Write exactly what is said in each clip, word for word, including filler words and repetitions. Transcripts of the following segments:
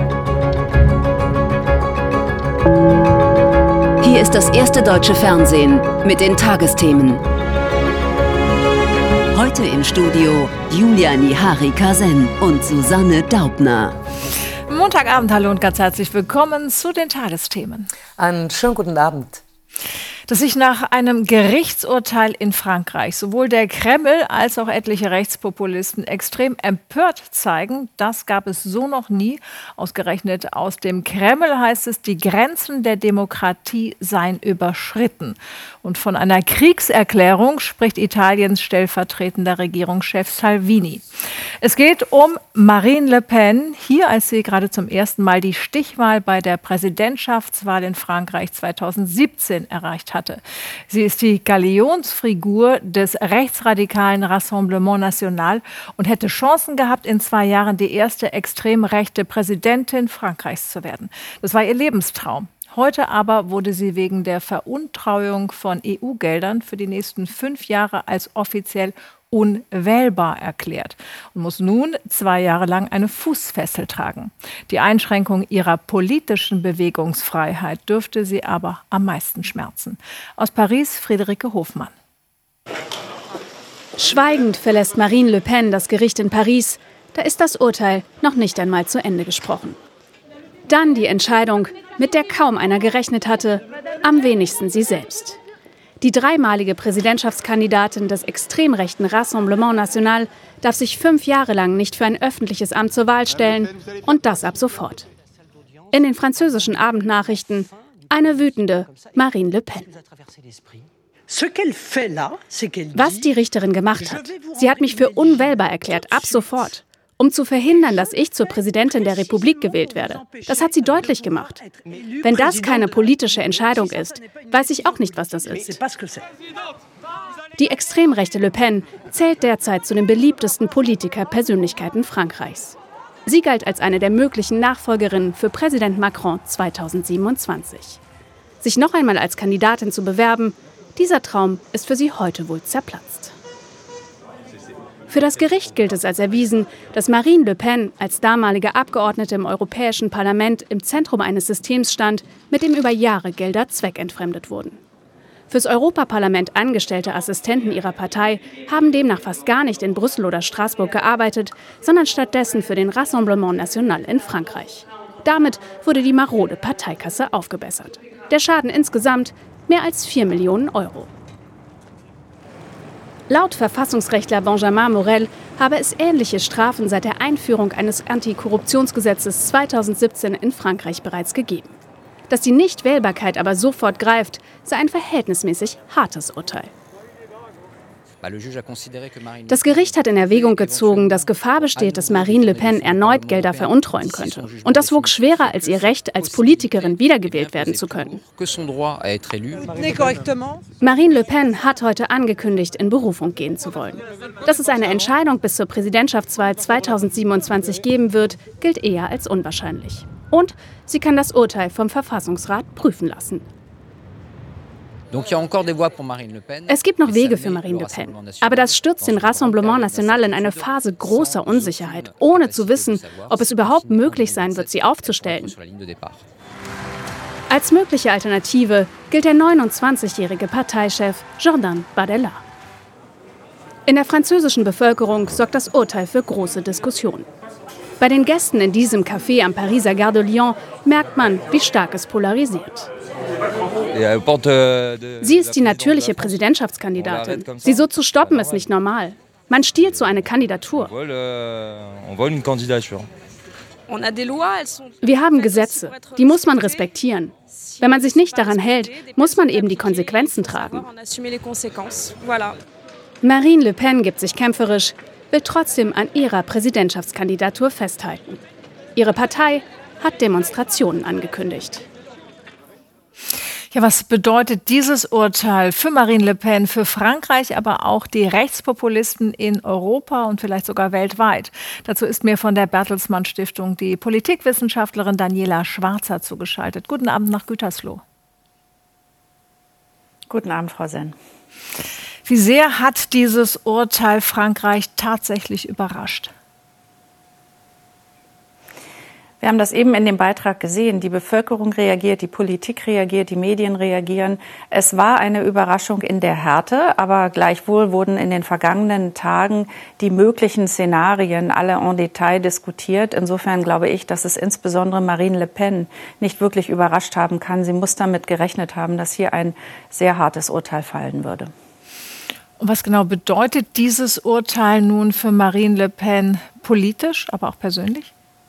Hier ist das erste deutsche Fernsehen mit den Tagesthemen. Heute im Studio Julia Nihari-Kasen und Susanne Daubner. Montagabend, hallo und ganz herzlich willkommen zu den Tagesthemen. Einen schönen guten Abend. Dass sich nach einem Gerichtsurteil in Frankreich sowohl der Kreml als auch etliche Rechtspopulisten extrem empört zeigen, das gab es so noch nie. Ausgerechnet aus dem Kreml heißt es, die Grenzen der Demokratie seien überschritten. Und von einer Kriegserklärung spricht Italiens stellvertretender Regierungschef Salvini. Es geht um Marine Le Pen, hier als sie gerade zum ersten Mal die Stichwahl bei der Präsidentschaftswahl in Frankreich zweitausendsiebzehn erreicht hatte. Sie ist die Galionsfigur des rechtsradikalen Rassemblement National und hätte Chancen gehabt, in zwei Jahren die erste extrem rechte Präsidentin Frankreichs zu werden. Das war ihr Lebenstraum. Heute aber wurde sie wegen der Veruntreuung von E U-Geldern für die nächsten fünf Jahre als offiziell unwählbar erklärt und muss nun zwei Jahre lang eine Fußfessel tragen. Die Einschränkung ihrer politischen Bewegungsfreiheit dürfte sie aber am meisten schmerzen. Aus Paris, Friederike Hofmann. Schweigend verlässt Marine Le Pen das Gericht in Paris. Da ist das Urteil noch nicht einmal zu Ende gesprochen. Dann die Entscheidung, mit der kaum einer gerechnet hatte, am wenigsten sie selbst. Die dreimalige Präsidentschaftskandidatin des extrem rechten Rassemblement National darf sich fünf Jahre lang nicht für ein öffentliches Amt zur Wahl stellen und das ab sofort. In den französischen Abendnachrichten eine wütende Marine Le Pen. Was die Richterin gemacht hat, sie hat mich für unwählbar erklärt, ab sofort. Um zu verhindern, dass ich zur Präsidentin der Republik gewählt werde. Das hat sie deutlich gemacht. Wenn das keine politische Entscheidung ist, weiß ich auch nicht, was das ist. Die extrem rechte Le Pen zählt derzeit zu den beliebtesten Politiker-Persönlichkeiten Frankreichs. Sie galt als eine der möglichen Nachfolgerinnen für Präsident Macron zweitausendsiebenundzwanzig. Sich noch einmal als Kandidatin zu bewerben, dieser Traum ist für sie heute wohl zerplatzt. Für das Gericht gilt es als erwiesen, dass Marine Le Pen als damalige Abgeordnete im Europäischen Parlament im Zentrum eines Systems stand, mit dem über Jahre Gelder zweckentfremdet wurden. Fürs Europaparlament angestellte Assistenten ihrer Partei haben demnach fast gar nicht in Brüssel oder Straßburg gearbeitet, sondern stattdessen für den Rassemblement National in Frankreich. Damit wurde die marode Parteikasse aufgebessert. Der Schaden insgesamt mehr als vier Millionen Euro. Laut Verfassungsrechtler Benjamin Morel habe es ähnliche Strafen seit der Einführung eines Antikorruptionsgesetzes zweitausendsiebzehn in Frankreich bereits gegeben. Dass die Nichtwählbarkeit aber sofort greift, sei ein verhältnismäßig hartes Urteil. Das Gericht hat in Erwägung gezogen, dass Gefahr besteht, dass Marine Le Pen erneut Gelder veruntreuen könnte. Und das wog schwerer als ihr Recht, als Politikerin wiedergewählt werden zu können. Marine Le Pen hat heute angekündigt, in Berufung gehen zu wollen. Dass es eine Entscheidung bis zur Präsidentschaftswahl zweitausendsiebenundzwanzig geben wird, gilt eher als unwahrscheinlich. Und sie kann das Urteil vom Verfassungsrat prüfen lassen. Es gibt noch Wege für Marine Le Pen, aber das stürzt den Rassemblement National in eine Phase großer Unsicherheit, ohne zu wissen, ob es überhaupt möglich sein wird, sie aufzustellen. Als mögliche Alternative gilt der neunundzwanzigjährige Parteichef Jordan Bardella. In der französischen Bevölkerung sorgt das Urteil für große Diskussionen. Bei den Gästen in diesem Café am Pariser Gare de Lyon merkt man, wie stark es polarisiert. Sie ist die natürliche Präsidentschaftskandidatin. Sie so zu stoppen, ist nicht normal. Man stiehlt so eine Kandidatur. Wir haben Gesetze, die muss man respektieren. Wenn man sich nicht daran hält, muss man eben die Konsequenzen tragen. Marine Le Pen gibt sich kämpferisch, will trotzdem an ihrer Präsidentschaftskandidatur festhalten. Ihre Partei hat Demonstrationen angekündigt. Ja, was bedeutet dieses Urteil für Marine Le Pen, für Frankreich, aber auch die Rechtspopulisten in Europa und vielleicht sogar weltweit? Dazu ist mir von der Bertelsmann Stiftung die Politikwissenschaftlerin Daniela Schwarzer zugeschaltet. Guten Abend nach Gütersloh. Guten Abend, Frau Senn. Wie sehr hat dieses Urteil Frankreich tatsächlich überrascht? Wir haben das eben in dem Beitrag gesehen. Die Bevölkerung reagiert, die Politik reagiert, die Medien reagieren. Es war eine Überraschung in der Härte, aber gleichwohl wurden in den vergangenen Tagen die möglichen Szenarien alle en Detail diskutiert. Insofern glaube ich, dass es insbesondere Marine Le Pen nicht wirklich überrascht haben kann. Sie muss damit gerechnet haben, dass hier ein sehr hartes Urteil fallen würde. Und was genau bedeutet dieses Urteil nun für Marine Le Pen politisch, aber auch persönlich?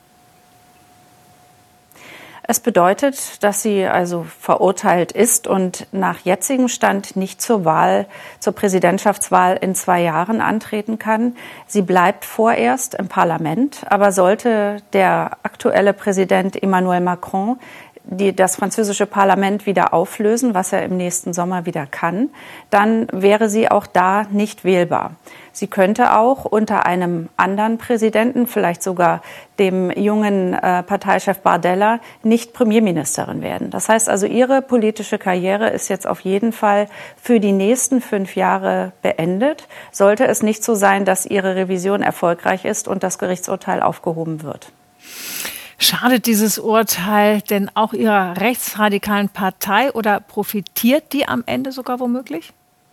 Es bedeutet, dass sie also verurteilt ist und nach jetzigem Stand nicht zur Wahl, zur Präsidentschaftswahl in zwei Jahren antreten kann. Sie bleibt vorerst im Parlament, aber sollte der aktuelle Präsident Emmanuel Macron die das französische Parlament wieder auflösen, was er im nächsten Sommer wieder kann, dann wäre sie auch da nicht wählbar. Sie könnte auch unter einem anderen Präsidenten, vielleicht sogar dem jungen äh, Parteichef Bardella, nicht Premierministerin werden. Das heißt also, ihre politische Karriere ist jetzt auf jeden Fall für die nächsten fünf Jahre beendet. Sollte es nicht so sein, dass ihre Revision erfolgreich ist und das Gerichtsurteil aufgehoben wird. Schadet dieses Urteil denn auch Ihrer rechtsradikalen Partei oder profitiert die am Ende sogar womöglich?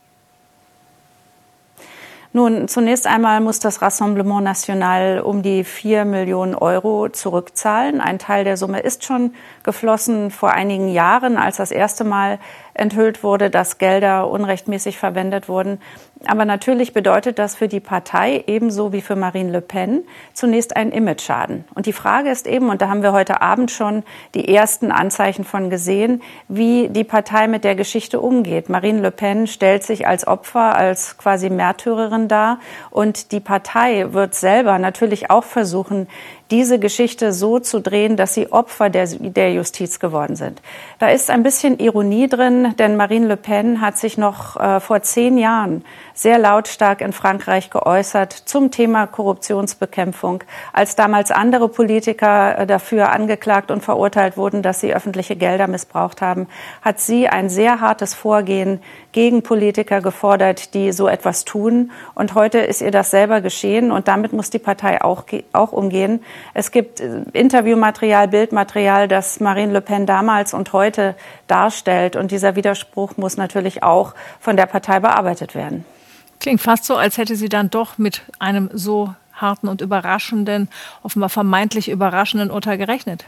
Nun, zunächst einmal muss das Rassemblement National um die vier Millionen Euro zurückzahlen. Ein Teil der Summe ist schon geflossen vor einigen Jahren, als das erste Mal enthüllt wurde, dass Gelder unrechtmäßig verwendet wurden. Aber natürlich bedeutet das für die Partei ebenso wie für Marine Le Pen zunächst einen Imageschaden. Und die Frage ist eben, und da haben wir heute Abend schon die ersten Anzeichen von gesehen, wie die Partei mit der Geschichte umgeht. Marine Le Pen stellt sich als Opfer, als quasi Märtyrerin dar. Und die Partei wird selber natürlich auch versuchen, diese Geschichte so zu drehen, dass sie Opfer der, der Justiz geworden sind. Da ist ein bisschen Ironie drin, denn Marine Le Pen hat sich noch äh, vor zehn Jahren sehr lautstark in Frankreich geäußert zum Thema Korruptionsbekämpfung, als damals andere Politiker äh, dafür angeklagt und verurteilt wurden, dass sie öffentliche Gelder missbraucht haben, hat sie ein sehr hartes Vorgehen gegen Politiker gefordert, die so etwas tun. Und heute ist ihr das selber geschehen und damit muss die Partei auch, auch umgehen. Es gibt Interviewmaterial, Bildmaterial, das Marine Le Pen damals und heute darstellt. Und dieser Widerspruch muss natürlich auch von der Partei bearbeitet werden. Klingt fast so, als hätte sie dann doch mit einem so harten und überraschenden, offenbar vermeintlich überraschenden Urteil gerechnet.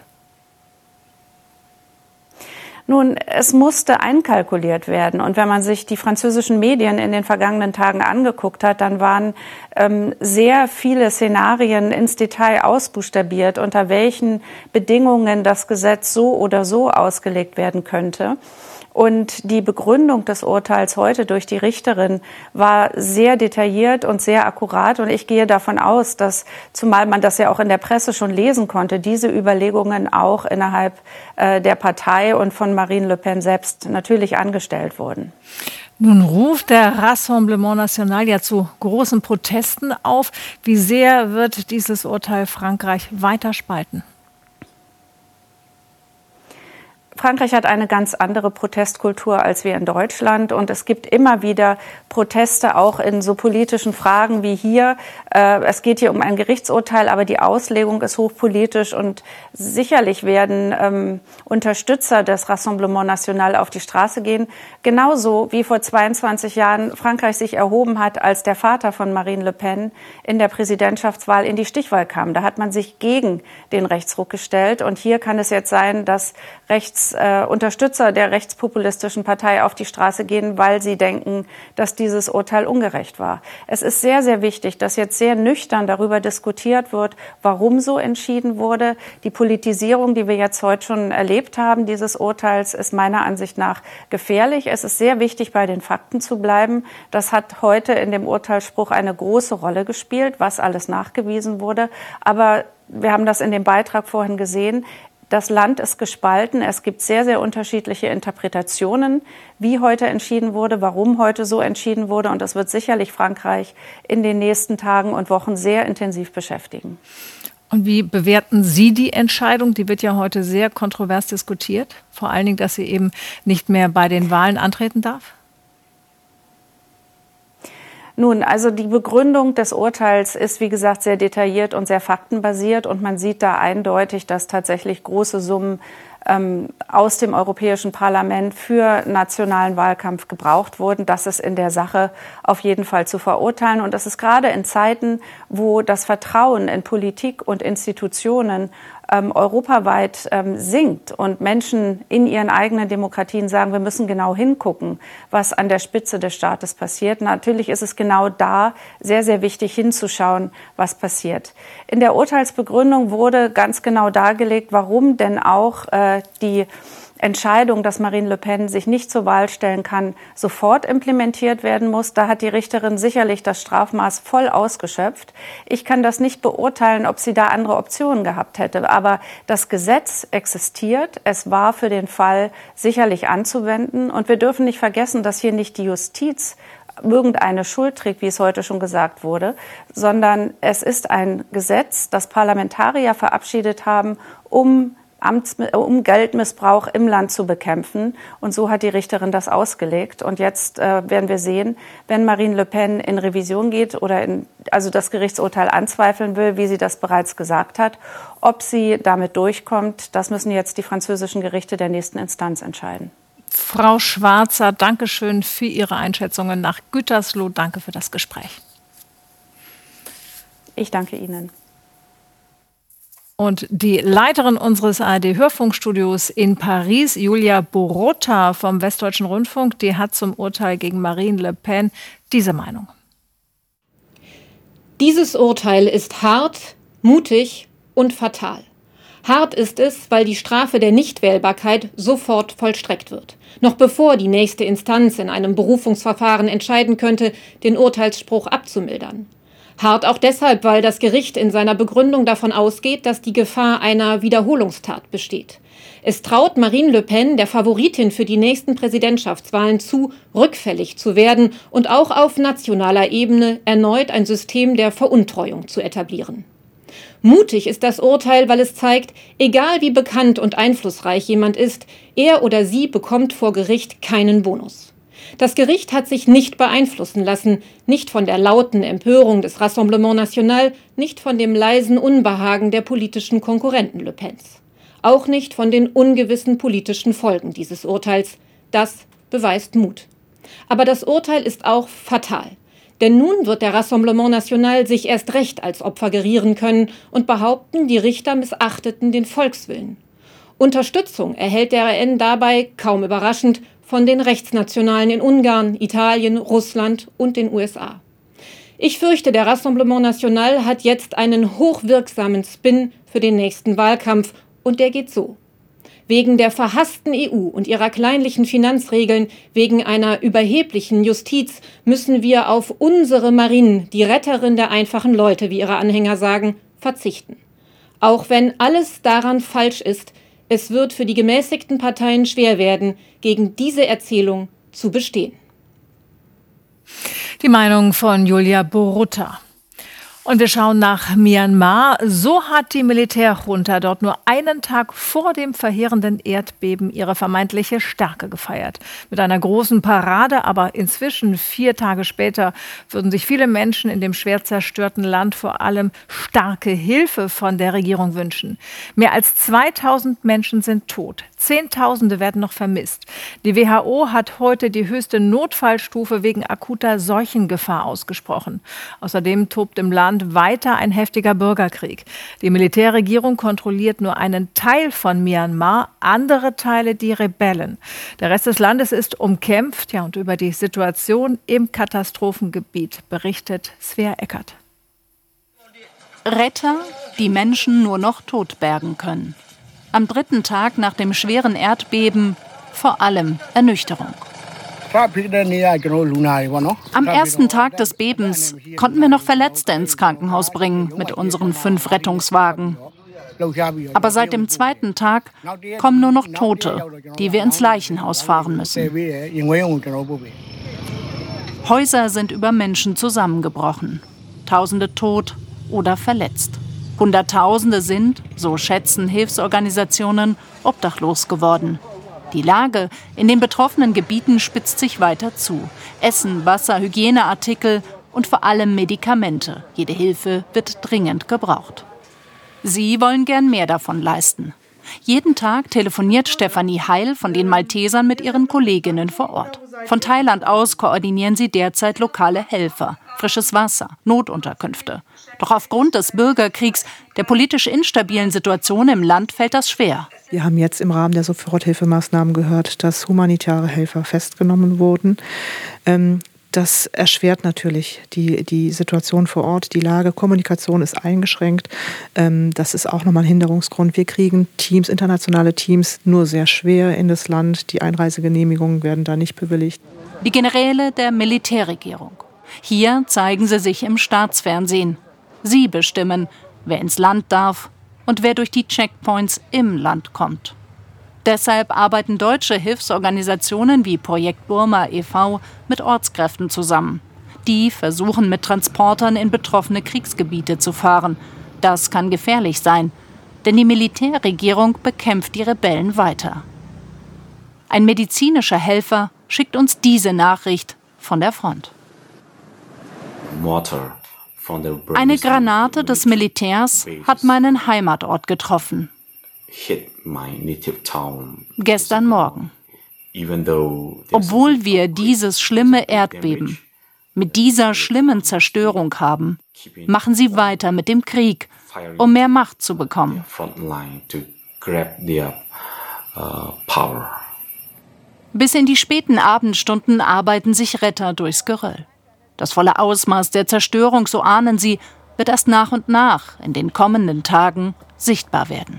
Nun, es musste einkalkuliert werden. Und wenn man sich die französischen Medien in den vergangenen Tagen angeguckt hat, dann waren ähm, sehr viele Szenarien ins Detail ausbuchstabiert, unter welchen Bedingungen das Gesetz so oder so ausgelegt werden könnte. Und die Begründung des Urteils heute durch die Richterin war sehr detailliert und sehr akkurat. Und ich gehe davon aus, dass, zumal man das ja auch in der Presse schon lesen konnte, diese Überlegungen auch innerhalb äh, der Partei und von Marine Le Pen selbst natürlich angestellt wurden. Nun ruft der Rassemblement National ja zu großen Protesten auf. Wie sehr wird dieses Urteil Frankreich weiter spalten? Frankreich hat eine ganz andere Protestkultur als wir in Deutschland und es gibt immer wieder Proteste auch in so politischen Fragen wie hier. Es geht hier um ein Gerichtsurteil, aber die Auslegung ist hochpolitisch und sicherlich werden ähm, Unterstützer des Rassemblement National auf die Straße gehen. Genauso wie vor zweiundzwanzig Jahren Frankreich sich erhoben hat, als der Vater von Marine Le Pen in der Präsidentschaftswahl in die Stichwahl kam. Da hat man sich gegen den Rechtsruck gestellt und hier kann es jetzt sein, dass Rechts Äh, Unterstützer der rechtspopulistischen Partei auf die Straße gehen, weil sie denken, dass dieses Urteil ungerecht war. Es ist sehr, sehr wichtig, dass jetzt sehr nüchtern darüber diskutiert wird, warum so entschieden wurde. Die Politisierung, die wir jetzt heute schon erlebt haben, dieses Urteils, ist meiner Ansicht nach gefährlich. Es ist sehr wichtig, bei den Fakten zu bleiben. Das hat heute in dem Urteilsspruch eine große Rolle gespielt, was alles nachgewiesen wurde. Aber wir haben das in dem Beitrag vorhin gesehen. Das Land ist gespalten. Es gibt sehr, sehr unterschiedliche Interpretationen, wie heute entschieden wurde, warum heute so entschieden wurde. Und das wird sicherlich Frankreich in den nächsten Tagen und Wochen sehr intensiv beschäftigen. Und wie bewerten Sie die Entscheidung? Die wird ja heute sehr kontrovers diskutiert. Vor allen Dingen, dass sie eben nicht mehr bei den Wahlen antreten darf. Nun, also die Begründung des Urteils ist, wie gesagt, sehr detailliert und sehr faktenbasiert. Und man sieht da eindeutig, dass tatsächlich große Summen ähm, aus dem Europäischen Parlament für nationalen Wahlkampf gebraucht wurden. Das ist in der Sache auf jeden Fall zu verurteilen. Und das ist gerade in Zeiten, wo das Vertrauen in Politik und Institutionen Ähm, europaweit ähm, sinkt und Menschen in ihren eigenen Demokratien sagen, wir müssen genau hingucken, was an der Spitze des Staates passiert. Natürlich ist es genau da sehr, sehr wichtig hinzuschauen, was passiert. In der Urteilsbegründung wurde ganz genau dargelegt, warum denn auch äh, die Entscheidung, dass Marine Le Pen sich nicht zur Wahl stellen kann, sofort implementiert werden muss. Da hat die Richterin sicherlich das Strafmaß voll ausgeschöpft. Ich kann das nicht beurteilen, ob sie da andere Optionen gehabt hätte. Aber das Gesetz existiert. Es war für den Fall sicherlich anzuwenden. Und wir dürfen nicht vergessen, dass hier nicht die Justiz irgendeine Schuld trägt, wie es heute schon gesagt wurde, sondern es ist ein Gesetz, das Parlamentarier verabschiedet haben, um Amts, um Geldmissbrauch im Land zu bekämpfen. Und so hat die Richterin das ausgelegt. Und jetzt äh, werden wir sehen, wenn Marine Le Pen in Revision geht oder in, also das Gerichtsurteil anzweifeln will, wie sie das bereits gesagt hat, ob sie damit durchkommt, das müssen jetzt die französischen Gerichte der nächsten Instanz entscheiden. Frau Schwarzer, danke schön für Ihre Einschätzungen nach Gütersloh. Danke für das Gespräch. Ich danke Ihnen. Und die Leiterin unseres A R D-Hörfunkstudios in Paris, Julia Borota vom Westdeutschen Rundfunk, die hat zum Urteil gegen Marine Le Pen diese Meinung. Dieses Urteil ist hart, mutig und fatal. Hart ist es, weil die Strafe der Nichtwählbarkeit sofort vollstreckt wird, noch bevor die nächste Instanz in einem Berufungsverfahren entscheiden könnte, den Urteilsspruch abzumildern. Hart auch deshalb, weil das Gericht in seiner Begründung davon ausgeht, dass die Gefahr einer Wiederholungstat besteht. Es traut Marine Le Pen, der Favoritin für die nächsten Präsidentschaftswahlen, zu, rückfällig zu werden und auch auf nationaler Ebene erneut ein System der Veruntreuung zu etablieren. Mutig ist das Urteil, weil es zeigt, egal wie bekannt und einflussreich jemand ist, er oder sie bekommt vor Gericht keinen Bonus. Das Gericht hat sich nicht beeinflussen lassen, nicht von der lauten Empörung des Rassemblement National, nicht von dem leisen Unbehagen der politischen Konkurrenten Le Pens. Auch nicht von den ungewissen politischen Folgen dieses Urteils. Das beweist Mut. Aber das Urteil ist auch fatal. Denn nun wird der Rassemblement National sich erst recht als Opfer gerieren können und behaupten, die Richter missachteten den Volkswillen. Unterstützung erhält der R N dabei, kaum überraschend, von den Rechtsnationalen in Ungarn, Italien, Russland und den U S A. Ich fürchte, der Rassemblement National hat jetzt einen hochwirksamen Spin für den nächsten Wahlkampf und der geht so. Wegen der verhassten E U und ihrer kleinlichen Finanzregeln, wegen einer überheblichen Justiz müssen wir auf unsere Marine, die Retterin der einfachen Leute, wie ihre Anhänger sagen, verzichten. Auch wenn alles daran falsch ist, es wird für die gemäßigten Parteien schwer werden, gegen diese Erzählung zu bestehen. Die Meinung von Julia Borota. Und wir schauen nach Myanmar. So hat die Militärjunta dort nur einen Tag vor dem verheerenden Erdbeben ihre vermeintliche Stärke gefeiert. Mit einer großen Parade, aber inzwischen, vier Tage später, würden sich viele Menschen in dem schwer zerstörten Land vor allem starke Hilfe von der Regierung wünschen. Mehr als zweitausend Menschen sind tot. Zehntausende werden noch vermisst. Die W H O hat heute die höchste Notfallstufe wegen akuter Seuchengefahr ausgesprochen. Außerdem tobt im Land weiter ein heftiger Bürgerkrieg. Die Militärregierung kontrolliert nur einen Teil von Myanmar, andere Teile die Rebellen. Der Rest des Landes ist umkämpft. Ja, und über die Situation im Katastrophengebiet berichtet Svea Eckert. Retter, die Menschen nur noch tot bergen können. Am dritten Tag nach dem schweren Erdbeben vor allem Ernüchterung. Am ersten Tag des Bebens konnten wir noch Verletzte ins Krankenhaus bringen mit unseren fünf Rettungswagen. Aber seit dem zweiten Tag kommen nur noch Tote, die wir ins Leichenhaus fahren müssen. Häuser sind über Menschen zusammengebrochen. Tausende tot oder verletzt. Hunderttausende sind, so schätzen Hilfsorganisationen, obdachlos geworden. Die Lage in den betroffenen Gebieten spitzt sich weiter zu. Essen, Wasser, Hygieneartikel und vor allem Medikamente. Jede Hilfe wird dringend gebraucht. Sie wollen gern mehr davon leisten. Jeden Tag telefoniert Stefanie Heil von den Maltesern mit ihren Kolleginnen vor Ort. Von Thailand aus koordinieren sie derzeit lokale Helfer, frisches Wasser, Notunterkünfte. Doch aufgrund des Bürgerkriegs, der politisch instabilen Situation im Land, fällt das schwer. Wir haben jetzt im Rahmen der Soforthilfemaßnahmen gehört, dass humanitäre Helfer festgenommen wurden. Ähm, Das erschwert natürlich die, die Situation vor Ort, die Lage. Kommunikation ist eingeschränkt. Ähm, das ist auch nochmal ein Hinderungsgrund. Wir kriegen Teams, internationale Teams, nur sehr schwer in das Land. Die Einreisegenehmigungen werden da nicht bewilligt. Die Generäle der Militärregierung. Hier zeigen sie sich im Staatsfernsehen. Sie bestimmen, wer ins Land darf und wer durch die Checkpoints im Land kommt. Deshalb arbeiten deutsche Hilfsorganisationen wie Projekt Burma e V mit Ortskräften zusammen. Die versuchen mit Transportern in betroffene Kriegsgebiete zu fahren. Das kann gefährlich sein, denn die Militärregierung bekämpft die Rebellen weiter. Ein medizinischer Helfer schickt uns diese Nachricht von der Front. Eine Granate des Militärs hat meinen Heimatort getroffen. Gestern Morgen. Obwohl wir dieses schlimme Erdbeben mit dieser schlimmen Zerstörung haben, machen sie weiter mit dem Krieg, um mehr Macht zu bekommen. Bis in die späten Abendstunden arbeiten sich Retter durchs Geröll. Das volle Ausmaß der Zerstörung, so ahnen sie, wird erst nach und nach in den kommenden Tagen sichtbar werden.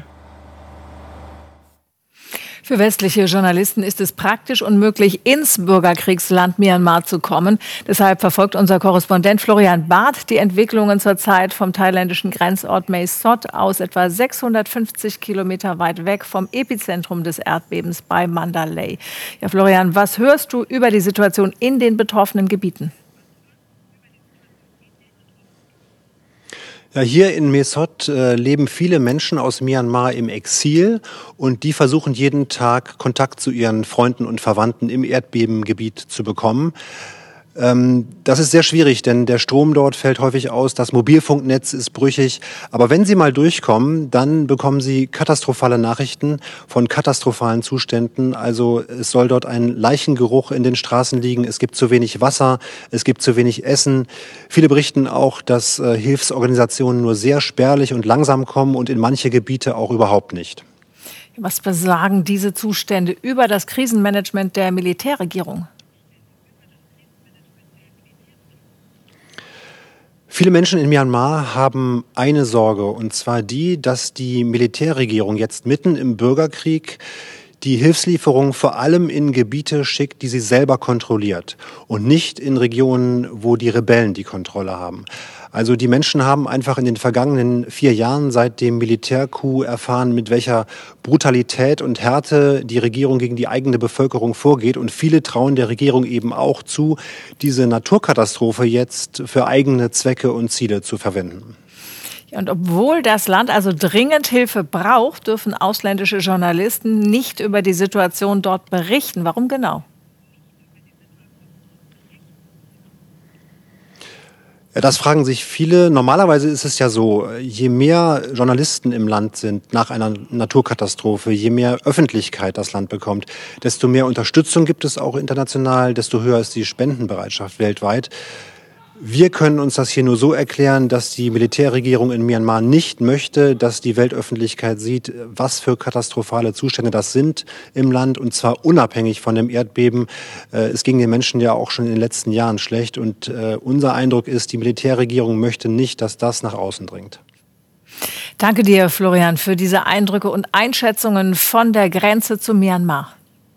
Für westliche Journalisten ist es praktisch unmöglich, ins Bürgerkriegsland Myanmar zu kommen. Deshalb verfolgt unser Korrespondent Florian Barth die Entwicklungen zurzeit vom thailändischen Grenzort Mae Sot aus, etwa sechshundertfünfzig Kilometer weit weg vom Epizentrum des Erdbebens bei Mandalay. Ja, Florian, was hörst du über die Situation in den betroffenen Gebieten? Ja, hier in Mae Sot äh, leben viele Menschen aus Myanmar im Exil und die versuchen jeden Tag Kontakt zu ihren Freunden und Verwandten im Erdbebengebiet zu bekommen. Ähm, das ist sehr schwierig, denn der Strom dort fällt häufig aus, das Mobilfunknetz ist brüchig. Aber wenn sie mal durchkommen, dann bekommen sie katastrophale Nachrichten von katastrophalen Zuständen. Also es soll dort ein Leichengeruch in den Straßen liegen, es gibt zu wenig Wasser, es gibt zu wenig Essen. Viele berichten auch, dass äh, Hilfsorganisationen nur sehr spärlich und langsam kommen und in manche Gebiete auch überhaupt nicht. Was besagen diese Zustände über das Krisenmanagement der Militärregierung? Viele Menschen in Myanmar haben eine Sorge, und zwar die, dass die Militärregierung jetzt mitten im Bürgerkrieg die Hilfslieferung vor allem in Gebiete schickt, die sie selber kontrolliert und nicht in Regionen, wo die Rebellen die Kontrolle haben. Also die Menschen haben einfach in den vergangenen vier Jahren seit dem Militärcoup erfahren, mit welcher Brutalität und Härte die Regierung gegen die eigene Bevölkerung vorgeht. Und viele trauen der Regierung eben auch zu, diese Naturkatastrophe jetzt für eigene Zwecke und Ziele zu verwenden. Und obwohl das Land also dringend Hilfe braucht, dürfen ausländische Journalisten nicht über die Situation dort berichten. Warum genau? Das fragen sich viele. Normalerweise ist es ja so, je mehr Journalisten im Land sind nach einer Naturkatastrophe, je mehr Öffentlichkeit das Land bekommt, desto mehr Unterstützung gibt es auch international, desto höher ist die Spendenbereitschaft weltweit. Wir können uns das hier nur so erklären, dass die Militärregierung in Myanmar nicht möchte, dass die Weltöffentlichkeit sieht, was für katastrophale Zustände das sind im Land, und zwar unabhängig von dem Erdbeben. Es ging den Menschen ja auch schon in den letzten Jahren schlecht, und unser Eindruck ist, die Militärregierung möchte nicht, dass das nach außen dringt. Danke dir, Florian, für diese Eindrücke und Einschätzungen von der Grenze zu Myanmar.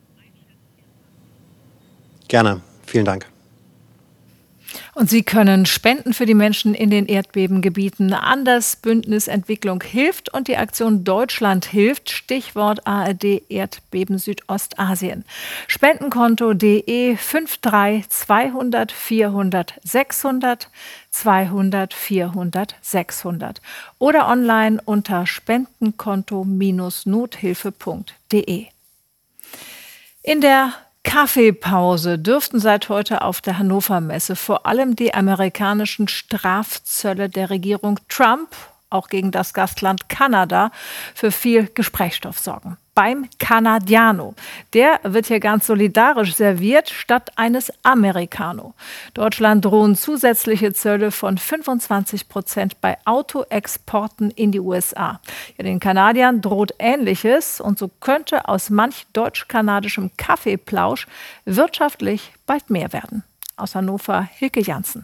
Gerne, vielen Dank. Und Sie können spenden für die Menschen in den Erdbebengebieten an das Bündnis Entwicklung hilft und die Aktion Deutschland hilft, Stichwort A R D Erdbeben Südostasien. Spendenkonto.de fünf drei zweihundert vierhundert sechshundert zweihundert vierhundert sechshundert oder online unter spendenkonto Bindestrich nothilfe punkt de. In der Kaffeepause dürften seit heute auf der Hannover Messe vor allem die amerikanischen Strafzölle der Regierung Trump, auch gegen das Gastland Kanada, für viel Gesprächsstoff sorgen. Beim Canadiano. Der wird hier ganz solidarisch serviert statt eines Americano. Deutschland drohen zusätzliche Zölle von fünfundzwanzig Prozent bei Autoexporten in die U S A. Ja, den Kanadiern droht Ähnliches und so könnte aus manch deutsch-kanadischem Kaffeeplausch wirtschaftlich bald mehr werden. Aus Hannover, Hilke Janssen.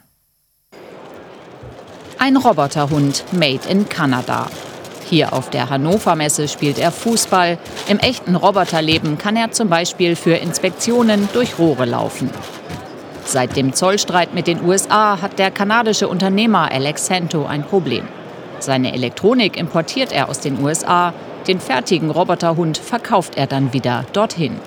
Ein Roboterhund made in Kanada. Hier auf der Hannover Messe spielt er Fußball. Im echten Roboterleben kann er zum Beispiel für Inspektionen durch Rohre laufen. Seit dem Zollstreit mit den U S A hat der kanadische Unternehmer Alex Santo ein Problem. Seine Elektronik importiert er aus den U S A. Den fertigen Roboterhund verkauft er dann wieder dorthin.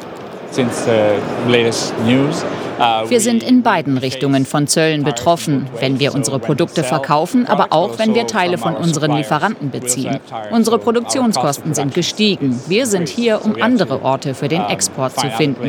Wir sind in beiden Richtungen von Zöllen betroffen, wenn wir unsere Produkte verkaufen, aber auch wenn wir Teile von unseren Lieferanten beziehen. Unsere Produktionskosten sind gestiegen. Wir sind hier, um andere Orte für den Export zu finden.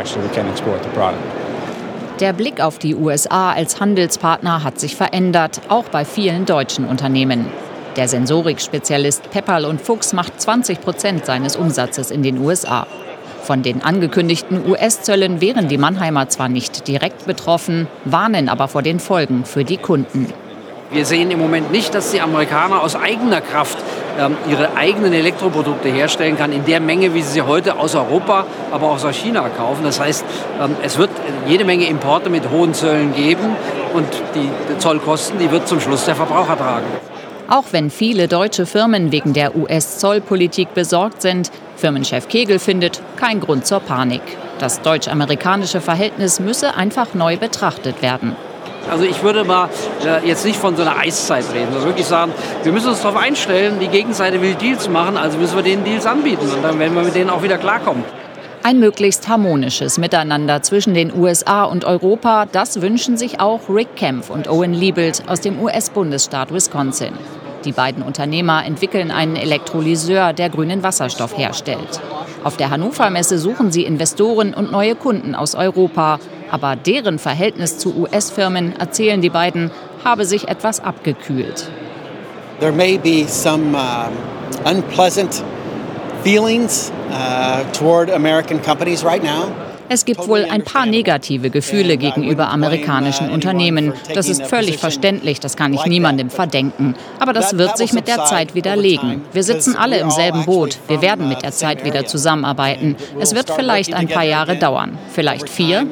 Der Blick auf die U S A als Handelspartner hat sich verändert, auch bei vielen deutschen Unternehmen. Der Sensorik-Spezialist Pepperl und Fuchs macht zwanzig Prozent seines Umsatzes in den U S A. Von den angekündigten U S-Zöllen wären die Mannheimer zwar nicht direkt betroffen, warnen aber vor den Folgen für die Kunden. Wir sehen im Moment nicht, dass die Amerikaner aus eigener Kraft ähm, ihre eigenen Elektroprodukte herstellen kann, in der Menge, wie sie sie heute aus Europa, aber auch aus China kaufen. Das heißt, ähm, es wird jede Menge Importe mit hohen Zöllen geben und die Zollkosten, die wird zum Schluss der Verbraucher tragen. Auch wenn viele deutsche Firmen wegen der U S-Zollpolitik besorgt sind, Firmenchef Kegel findet kein Grund zur Panik. Das deutsch-amerikanische Verhältnis müsse einfach neu betrachtet werden. Also ich würde mal äh, jetzt nicht von so einer Eiszeit reden, sondern wirklich sagen, wir müssen uns darauf einstellen, die Gegenseite will Deals machen, also müssen wir denen Deals anbieten und dann werden wir mit denen auch wieder klarkommen. Ein möglichst harmonisches Miteinander zwischen den U S A und Europa, das wünschen sich auch Rick Kempf und Owen Liebelt aus dem U S-Bundesstaat Wisconsin. Die beiden Unternehmer entwickeln einen Elektrolyseur, der grünen Wasserstoff herstellt. Auf der Hannover Messe suchen sie Investoren und neue Kunden aus Europa. Aber deren Verhältnis zu U S-Firmen, erzählen die beiden, habe sich etwas abgekühlt. There may be some uh, unpleasant feelings uh, toward American companies right now. Es gibt wohl ein paar negative Gefühle gegenüber amerikanischen Unternehmen. Das ist völlig verständlich, das kann ich niemandem verdenken. Aber das wird sich mit der Zeit wieder legen. Wir sitzen alle im selben Boot. Wir werden mit der Zeit wieder zusammenarbeiten. Es wird vielleicht ein paar Jahre dauern. Vielleicht vier?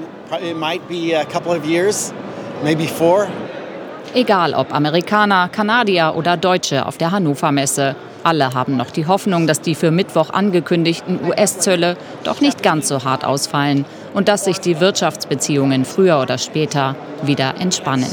Egal ob Amerikaner, Kanadier oder Deutsche auf der Hannover Messe. Alle haben noch die Hoffnung, dass die für Mittwoch angekündigten U S-Zölle doch nicht ganz so hart ausfallen und dass sich die Wirtschaftsbeziehungen früher oder später wieder entspannen.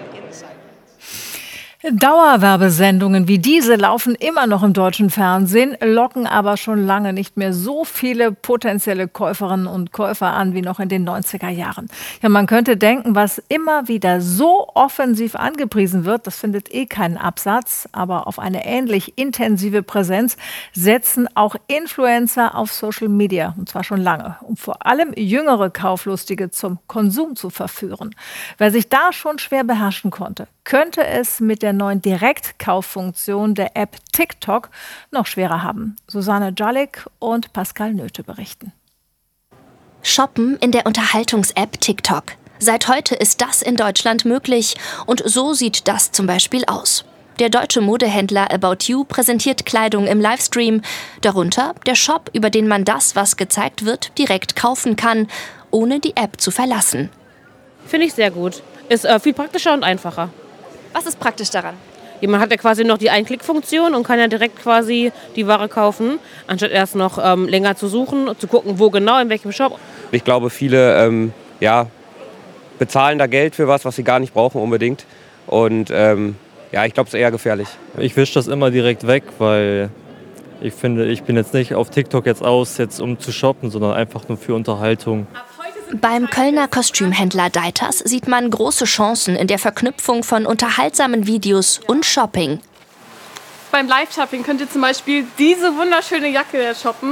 Dauerwerbesendungen wie diese laufen immer noch im deutschen Fernsehen, locken aber schon lange nicht mehr so viele potenzielle Käuferinnen und Käufer an wie noch in den neunziger Jahren. Ja, man könnte denken, was immer wieder so offensiv angepriesen wird, das findet eh keinen Absatz, aber auf eine ähnlich intensive Präsenz setzen auch Influencer auf Social Media, und zwar schon lange, um vor allem jüngere Kauflustige zum Konsum zu verführen. Wer sich da schon schwer beherrschen konnte, könnte es mit der neuen Direktkauffunktion der App TikTok noch schwerer haben. Susanne Jalik und Pascal Nöte berichten. Shoppen in der Unterhaltungs-App TikTok. Seit heute ist das in Deutschland möglich und so sieht das zum Beispiel aus. Der deutsche Modehändler About You präsentiert Kleidung im Livestream. Darunter der Shop, über den man das, was gezeigt wird, direkt kaufen kann, ohne die App zu verlassen. Finde ich sehr gut. Ist äh, viel praktischer und einfacher. Was ist praktisch daran? Ja, man hat ja quasi noch die Einklickfunktion und kann ja direkt quasi die Ware kaufen, anstatt erst noch ähm, länger zu suchen und zu gucken, wo genau, in welchem Shop. Ich glaube, viele ähm, ja, bezahlen da Geld für was, was sie gar nicht brauchen unbedingt. Und ähm, ja, ich glaube, es ist eher gefährlich. Ich wische das immer direkt weg, weil ich finde, ich bin jetzt nicht auf TikTok jetzt aus, jetzt um zu shoppen, sondern einfach nur für Unterhaltung. Beim Kölner Kostümhändler Deiters sieht man große Chancen in der Verknüpfung von unterhaltsamen Videos und Shopping. Beim Live-Shopping könnt ihr zum Beispiel diese wunderschöne Jacke shoppen.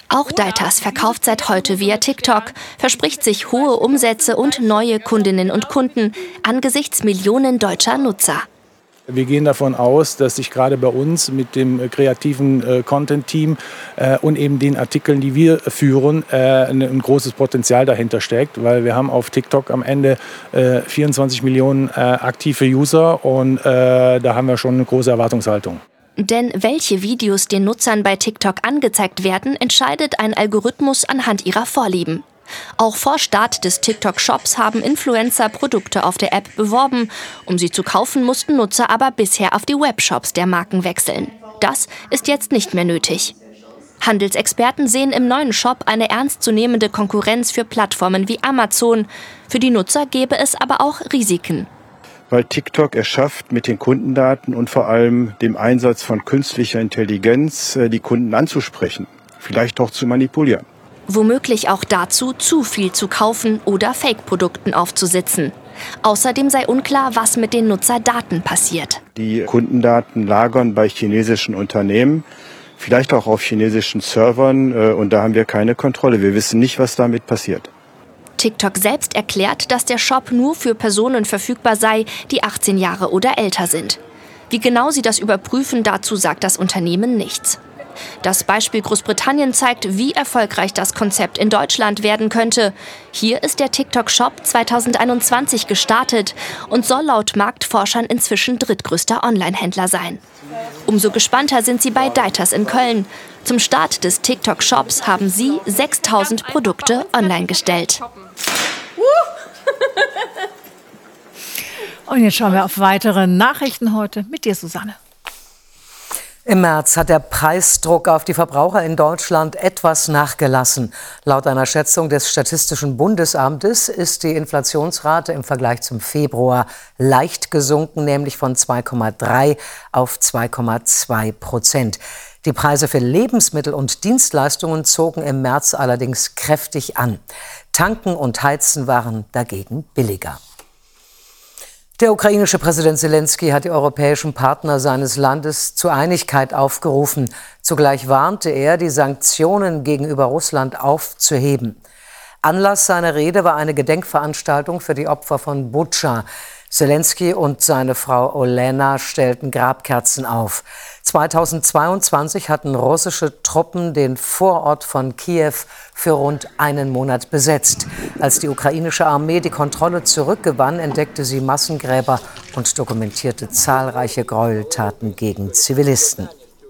Auch Deitas verkauft seit heute via TikTok, verspricht sich hohe Umsätze und neue Kundinnen und Kunden angesichts Millionen deutscher Nutzer. Wir gehen davon aus, dass sich gerade bei uns mit dem äh, kreativen äh, Content-Team äh, und eben den Artikeln, die wir führen, äh, ein, ein großes Potenzial dahinter steckt, weil wir haben auf TikTok am Ende äh, vierundzwanzig Millionen äh, aktive User und äh, da haben wir schon eine große Erwartungshaltung. Denn welche Videos den Nutzern bei TikTok angezeigt werden, entscheidet ein Algorithmus anhand ihrer Vorlieben. Auch vor Start des TikTok-Shops haben Influencer Produkte auf der App beworben. Um sie zu kaufen, mussten Nutzer aber bisher auf die Webshops der Marken wechseln. Das ist jetzt nicht mehr nötig. Handelsexperten sehen im neuen Shop eine ernstzunehmende Konkurrenz für Plattformen wie Amazon. Für die Nutzer gäbe es aber auch Risiken. Weil TikTok es schafft, mit den Kundendaten und vor allem dem Einsatz von künstlicher Intelligenz die Kunden anzusprechen, vielleicht auch zu manipulieren. Womöglich auch dazu, zu viel zu kaufen oder Fake-Produkten aufzusitzen. Außerdem sei unklar, was mit den Nutzerdaten passiert. Die Kundendaten lagern bei chinesischen Unternehmen, vielleicht auch auf chinesischen Servern, und da haben wir keine Kontrolle. Wir wissen nicht, was damit passiert. TikTok selbst erklärt, dass der Shop nur für Personen verfügbar sei, die achtzehn Jahre oder älter sind. Wie genau sie das überprüfen, dazu sagt das Unternehmen nichts. Das Beispiel Großbritannien zeigt, wie erfolgreich das Konzept in Deutschland werden könnte. Hier ist der TikTok-Shop zweitausendeinundzwanzig gestartet und soll laut Marktforschern inzwischen drittgrößter Online-Händler sein. Umso gespannter sind sie bei Deitas in Köln. Zum Start des TikTok-Shops haben sie sechstausend Produkte online gestellt. Und jetzt schauen wir auf weitere Nachrichten heute mit dir, Susanne. Im März hat der Preisdruck auf die Verbraucher in Deutschland etwas nachgelassen. Laut einer Schätzung des Statistischen Bundesamtes ist die Inflationsrate im Vergleich zum Februar leicht gesunken, nämlich von zwei Komma drei auf zwei Komma zwei Prozent. Die Preise für Lebensmittel und Dienstleistungen zogen im März allerdings kräftig an. Tanken und Heizen waren dagegen billiger. Der ukrainische Präsident Selenskyj hat die europäischen Partner seines Landes zur Einigkeit aufgerufen. Zugleich warnte er, die Sanktionen gegenüber Russland aufzuheben. Anlass seiner Rede war eine Gedenkveranstaltung für die Opfer von Butscha. Selenskyj und seine Frau Olena stellten Grabkerzen auf. zweitausendzweiundzwanzig hatten russische Truppen den Vorort von Kiew für rund einen Monat besetzt. Als die ukrainische Armee die Kontrolle zurückgewann, entdeckte sie Massengräber und dokumentierte zahlreiche Gräueltaten gegen Zivilisten.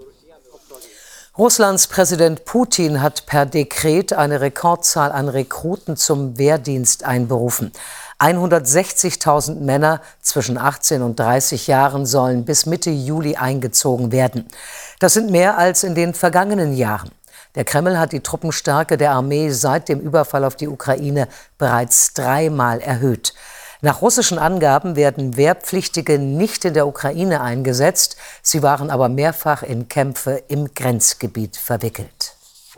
Russlands Präsident Putin hat per Dekret eine Rekordzahl an Rekruten zum Wehrdienst einberufen. hundertsechzigtausend Männer zwischen achtzehn und dreißig Jahren sollen bis Mitte Juli eingezogen werden. Das sind mehr als in den vergangenen Jahren. Der Kreml hat die Truppenstärke der Armee seit dem Überfall auf die Ukraine bereits dreimal erhöht. Nach russischen Angaben werden Wehrpflichtige nicht in der Ukraine eingesetzt. Sie waren aber mehrfach in Kämpfe im Grenzgebiet verwickelt.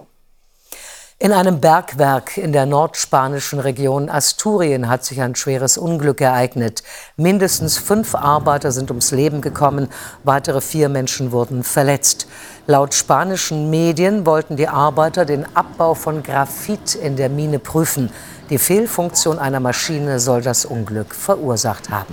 In einem Bergwerk in der nordspanischen Region Asturien hat sich ein schweres Unglück ereignet. Mindestens fünf Arbeiter sind ums Leben gekommen, weitere vier Menschen wurden verletzt. Laut spanischen Medien wollten die Arbeiter den Abbau von Graphit in der Mine prüfen. Die Fehlfunktion einer Maschine soll das Unglück verursacht haben.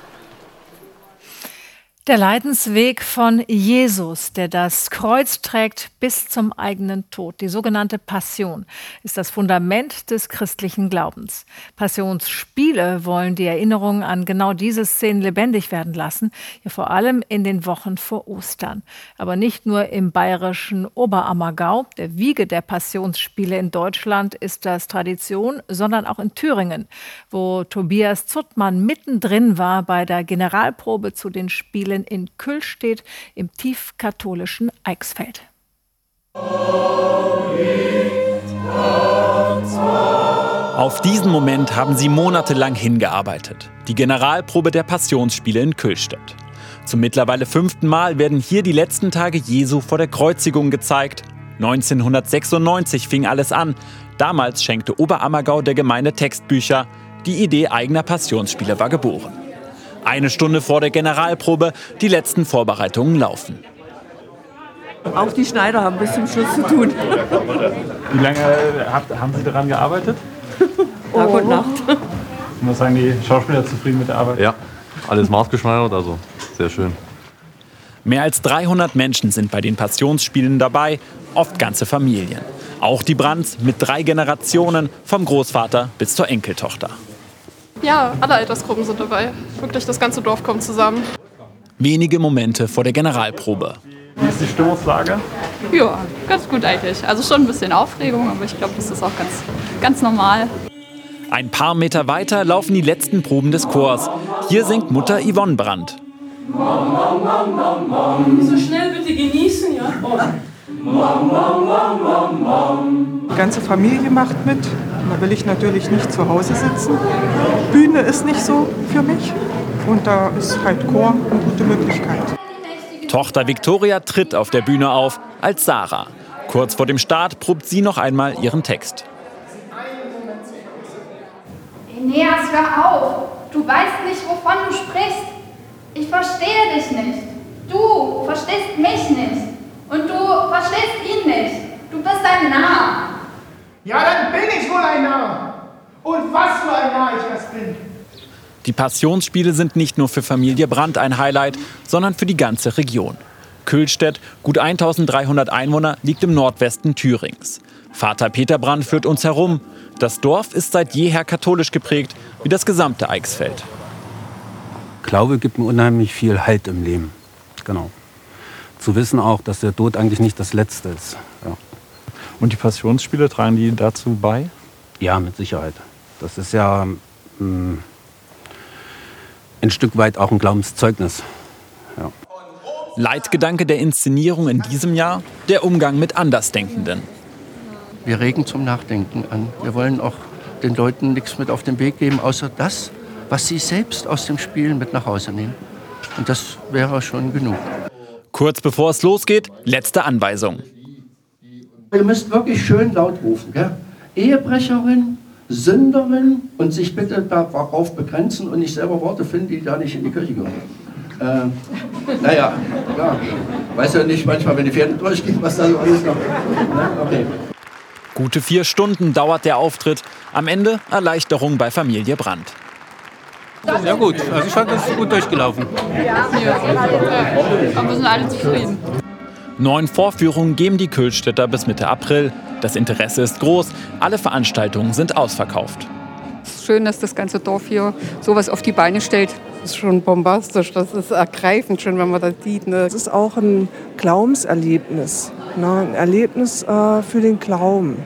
Der Leidensweg von Jesus, der das Kreuz trägt bis zum eigenen Tod, die sogenannte Passion, ist das Fundament des christlichen Glaubens. Passionsspiele wollen die Erinnerung an genau diese Szenen lebendig werden lassen, ja vor allem in den Wochen vor Ostern. Aber nicht nur im bayerischen Oberammergau, der Wiege der Passionsspiele in Deutschland, ist das Tradition, sondern auch in Thüringen, wo Tobias Zuttmann mittendrin war bei der Generalprobe zu den Spielen in Küllstedt im tiefkatholischen Eichsfeld. Auf diesen Moment haben sie monatelang hingearbeitet. Die Generalprobe der Passionsspiele in Küllstedt. Zum mittlerweile fünften Mal werden hier die letzten Tage Jesu vor der Kreuzigung gezeigt. neunzehnhundertsechsundneunzig fing alles an. Damals schenkte Oberammergau der Gemeinde Textbücher. Die Idee eigener Passionsspiele war geboren. Eine Stunde vor der Generalprobe, die letzten Vorbereitungen laufen. Auch die Schneider haben bis zum Schluss zu tun. Wie lange habt, haben Sie daran gearbeitet? Tag und Nacht. Ich muss sagen, die Schauspieler zufrieden mit der Arbeit? Ja, alles maßgeschneidert, also sehr schön. Mehr als dreihundert Menschen sind bei den Passionsspielen dabei, oft ganze Familien. Auch die Brandts mit drei Generationen, vom Großvater bis zur Enkeltochter. Ja, alle Altersgruppen sind dabei. Wirklich, das ganze Dorf kommt zusammen. Wenige Momente vor der Generalprobe. Wie ist die Stimmungslage? Ja, ganz gut eigentlich. Also schon ein bisschen Aufregung, aber ich glaube, das ist auch ganz, ganz normal. Ein paar Meter weiter laufen die letzten Proben des Chors. Hier singt Mutter Yvonne Brandt. So schnell bitte genießen, ja? Oh. Die ganze Familie macht mit. Da will ich natürlich nicht zu Hause sitzen. Bühne ist nicht so für mich. Und da ist halt Chor eine gute Möglichkeit. Tochter Victoria tritt auf der Bühne auf als Sarah. Kurz vor dem Start probt sie noch einmal ihren Text. Aeneas, hör auf! Du weißt nicht, wovon du sprichst. Ich verstehe dich nicht. Du verstehst mich nicht. Und du verstehst ihn nicht. Du bist ein Narr. Ja, dann bin ich wohl ein Narr. Und was für ein Narr ich das bin. Die Passionsspiele sind nicht nur für Familie Brandt ein Highlight, sondern für die ganze Region. Kühlstedt, gut eintausenddreihundert Einwohner, liegt im Nordwesten Thürings. Vater Peter Brandt führt uns herum. Das Dorf ist seit jeher katholisch geprägt, wie das gesamte Eichsfeld. Glaube gibt mir unheimlich viel Halt im Leben. Genau. Zu wissen auch, dass der Tod eigentlich nicht das Letzte ist. Ja. Und die Passionsspiele, tragen die dazu bei? Ja, mit Sicherheit. Das ist ja mh, ein Stück weit auch ein Glaubenszeugnis. Ja. Leitgedanke der Inszenierung in diesem Jahr, der Umgang mit Andersdenkenden. Wir regen zum Nachdenken an. Wir wollen auch den Leuten nichts mit auf den Weg geben, außer das, was sie selbst aus dem Spiel mit nach Hause nehmen. Und das wäre schon genug. Kurz bevor es losgeht, letzte Anweisung. Ihr müsst wirklich schön laut rufen. Gell? Ehebrecherin, Sünderin und sich bitte darauf begrenzen und nicht selber Worte finden, die da nicht in die Kirche gehören. Äh, naja, klar. Weiß ja nicht manchmal, wenn die Pferde durchgehen, was da so alles noch. Ne? Okay. Gute vier Stunden dauert der Auftritt. Am Ende Erleichterung bei Familie Brandt. Ja gut, also ich fand das gut durchgelaufen. Ja, aber wir sind alle zufrieden. Neun Vorführungen geben die Kühlstädter bis Mitte April. Das Interesse ist groß, alle Veranstaltungen sind ausverkauft. Es ist schön, dass das ganze Dorf hier sowas auf die Beine stellt. Das ist schon bombastisch, das ist ergreifend schon, wenn man das sieht. Ne? Es ist auch ein Glaubenserlebnis, ne? Ein Erlebnis äh, für den Glauben.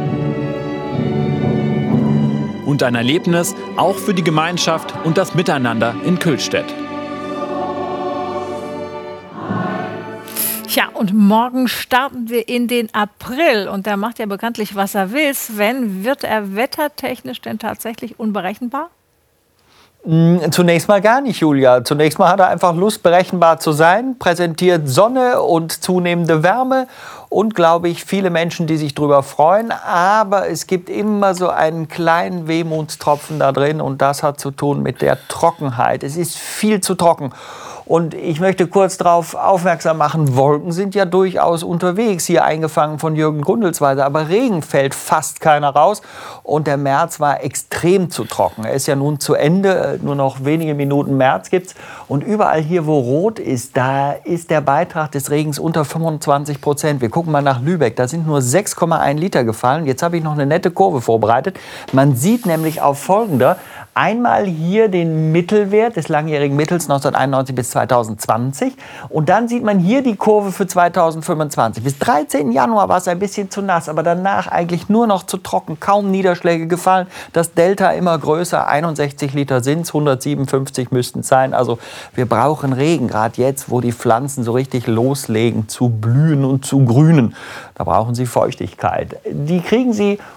Und ein Erlebnis auch für die Gemeinschaft und das Miteinander in Kühlstedt. Tja, und morgen starten wir in den April. Und der macht ja bekanntlich, was er will. Sven, wird er wettertechnisch denn tatsächlich unberechenbar? Zunächst mal gar nicht, Julia. Zunächst mal hat er einfach Lust, berechenbar zu sein, präsentiert Sonne und zunehmende Wärme und, glaube ich, viele Menschen, die sich darüber freuen. Aber es gibt immer so einen kleinen Wehmutstropfen da drin und das hat zu tun mit der Trockenheit. Es ist viel zu trocken. Und ich möchte kurz darauf aufmerksam machen, Wolken sind ja durchaus unterwegs, hier eingefangen von Jürgen Gundelsweiser, aber Regen fällt fast keiner raus und der März war extrem zu trocken. Er ist ja nun zu Ende, nur noch wenige Minuten März gibt's und überall hier, wo rot ist, da ist der Beitrag des Regens unter fünfundzwanzig Prozent. Wir gucken mal nach Lübeck, da sind nur sechs Komma eins Liter gefallen. Jetzt habe ich noch eine nette Kurve vorbereitet. Man sieht nämlich auf folgender, einmal hier den Mittelwert des langjährigen Mittels neunzehnhunderteinundneunzig bis zweitausendzwanzig und dann sieht man hier die Kurve für zweitausendfünfundzwanzig. Bis dreizehnten Januar war es ein bisschen zu nass, aber danach eigentlich nur noch zu trocken, kaum Niederschläge gefallen. Das Delta immer größer, einundsechzig Liter sind es, hundertsiebenundfünfzig müssten es sein. Also wir brauchen Regen, gerade jetzt, wo die Pflanzen so richtig loslegen zu blühen und zu grünen. Da brauchen sie Feuchtigkeit. Die kriegen sie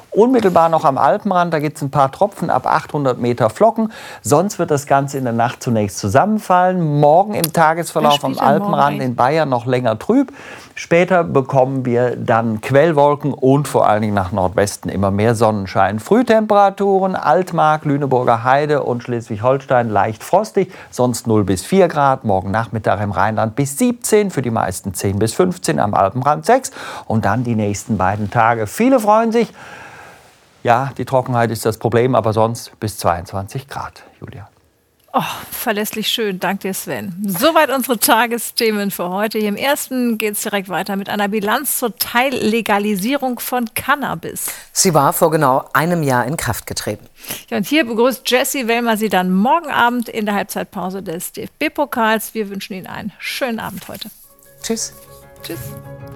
Unmittelbar noch am Alpenrand, da gibt es ein paar Tropfen ab achthundert Meter Flocken. Sonst wird das Ganze in der Nacht zunächst zusammenfallen. Morgen im Tagesverlauf am Alpenrand in Bayern noch länger trüb. Später bekommen wir dann Quellwolken und vor allen Dingen nach Nordwesten immer mehr Sonnenschein. Frühtemperaturen, Altmark, Lüneburger Heide und Schleswig-Holstein leicht frostig, sonst null bis vier Grad. Morgen Nachmittag im Rheinland bis siebzehn, für die meisten zehn bis fünfzehn, am Alpenrand sechs. Und dann die nächsten beiden Tage. Viele freuen sich. Ja, die Trockenheit ist das Problem, aber sonst bis zweiundzwanzig Grad, Julia. Oh, verlässlich schön. Danke dir, Sven. Soweit unsere Tagesthemen für heute. Hier im Ersten geht es direkt weiter mit einer Bilanz zur Teillegalisierung von Cannabis. Sie war vor genau einem Jahr in Kraft getreten. Ja, und hier begrüßt Jessie Wellmer Sie dann morgen Abend in der Halbzeitpause des D F B-Pokals. Wir wünschen Ihnen einen schönen Abend heute. Tschüss. Tschüss.